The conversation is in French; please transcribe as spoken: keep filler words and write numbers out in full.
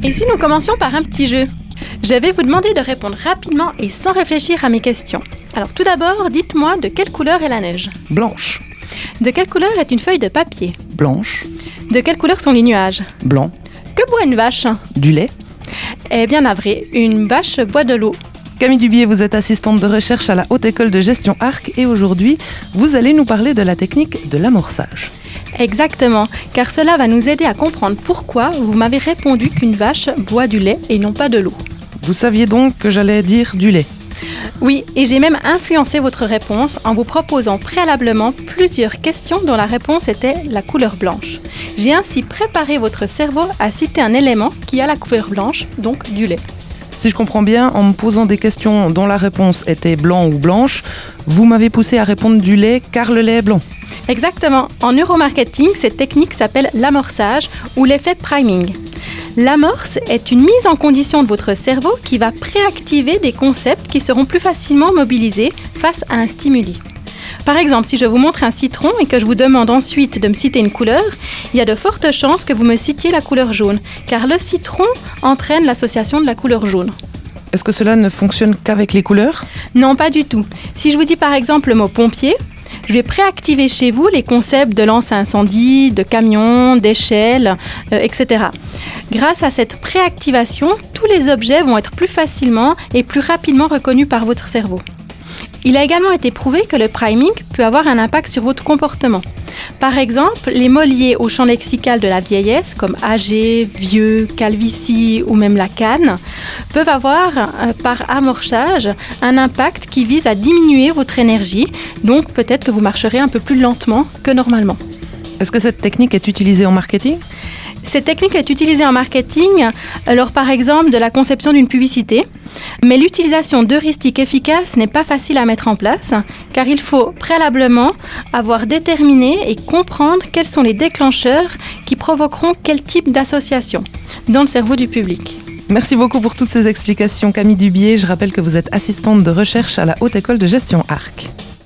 Et si nous commencions par un petit jeu ? Je vais vous demander de répondre rapidement et sans réfléchir à mes questions. Alors tout d'abord, dites-moi de quelle couleur est la neige ? Blanche. De quelle couleur est une feuille de papier ? Blanche. De quelle couleur sont les nuages ? Blanc. Que boit une vache ? Du lait. Eh bien navré, une vache boit de l'eau. Camille Dubié, vous êtes assistante de recherche à la Haute École de Gestion Arc et aujourd'hui, vous allez nous parler de la technique de l'amorçage. Exactement, car cela va nous aider à comprendre pourquoi vous m'avez répondu qu'une vache boit du lait et non pas de l'eau. Vous saviez donc que j'allais dire du lait ? Oui, et j'ai même influencé votre réponse en vous proposant préalablement plusieurs questions dont la réponse était la couleur blanche. J'ai ainsi préparé votre cerveau à citer un élément qui a la couleur blanche, donc du lait. Si je comprends bien, en me posant des questions dont la réponse était blanc ou blanche, vous m'avez poussé à répondre du lait car le lait est blanc. Exactement. En neuromarketing, cette technique s'appelle l'amorçage ou l'effet priming. L'amorce est une mise en condition de votre cerveau qui va préactiver des concepts qui seront plus facilement mobilisés face à un stimuli. Par exemple, si je vous montre un citron et que je vous demande ensuite de me citer une couleur, il y a de fortes chances que vous me citiez la couleur jaune, car le citron entraîne l'association de la couleur jaune. Est-ce que cela ne fonctionne qu'avec les couleurs ? Non, pas du tout. Si je vous dis par exemple le mot pompier, je vais préactiver chez vous les concepts de lance à incendie, de camion, d'échelle, euh, et cetera. Grâce à cette préactivation, tous les objets vont être plus facilement et plus rapidement reconnus par votre cerveau. Il a également été prouvé que le priming peut avoir un impact sur votre comportement. Par exemple, les mots liés au champ lexical de la vieillesse, comme âgé, vieux, calvitie ou même la canne, peuvent avoir, euh, par amorçage, un impact qui vise à diminuer votre énergie. Donc peut-être que vous marcherez un peu plus lentement que normalement. Est-ce que cette technique est utilisée en marketing ? Cette technique est utilisée en marketing lors, par exemple, de la conception d'une publicité. Mais l'utilisation d'heuristiques efficaces n'est pas facile à mettre en place, car il faut préalablement avoir déterminé et comprendre quels sont les déclencheurs qui provoqueront quel type d'association dans le cerveau du public. Merci beaucoup pour toutes ces explications, Camille Dubié. Je rappelle que vous êtes assistante de recherche à la Haute École de Gestion Arc.